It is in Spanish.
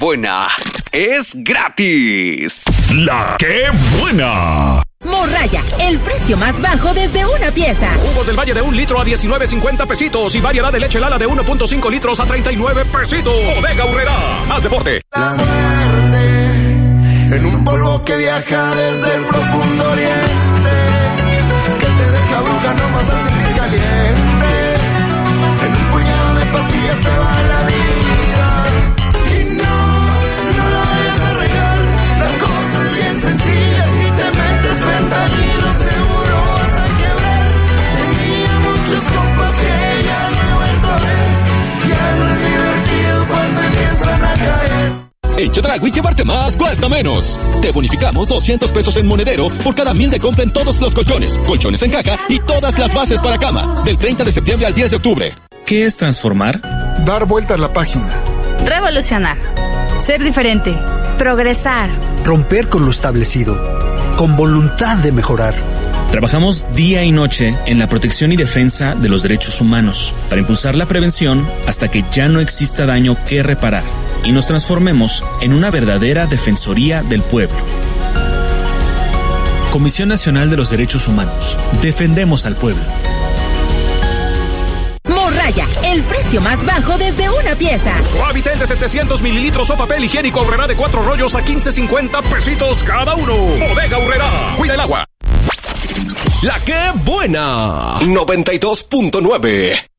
buena es gratis. La que buena. Morraya, el precio más bajo desde una pieza. Jugos del Valle de 1 litro a 19.50 pesitos y variedad de leche Lala de 1.5 litros a 39 pesitos. Bodega Aurrerá, haz deporte. La muerte en un polvo que viaja desde el profundo oriente, que te deja bruja nomás al sentir caliente. En un puñado de pastillas se va la vida. Y no la dejes arreglar. La cosa es bien sencilla. Si te metes fentanilo seguro vas a quebrar. Tenía muchos compas que ya no he vuelto a ver. Ya no es divertido cuando empiezan a caer. En Chedraui llevarte más cuesta menos. Te bonificamos 200 pesos en monedero por cada 1,000 de compra en todos los colchones, colchones en caja y todas las bases para cama. Del 30 de septiembre al 10 de octubre. ¿Qué es transformar? Dar vuelta a la página. Revolucionar. Ser diferente. Progresar. Romper con lo establecido. Con voluntad de mejorar. Trabajamos día y noche en la protección y defensa de los derechos humanos para impulsar la prevención hasta que ya no exista daño que reparar y nos transformemos en una verdadera defensoría del pueblo. Comisión Nacional de los Derechos Humanos. Defendemos al pueblo. Morraya, el precio más bajo desde una pieza. Suavitel de 700 mililitros o papel higiénico Aurrerá de 4 rollos a 15.50 pesitos cada uno. Bodega Aurrerá, cuida el agua. La que buena 92.9.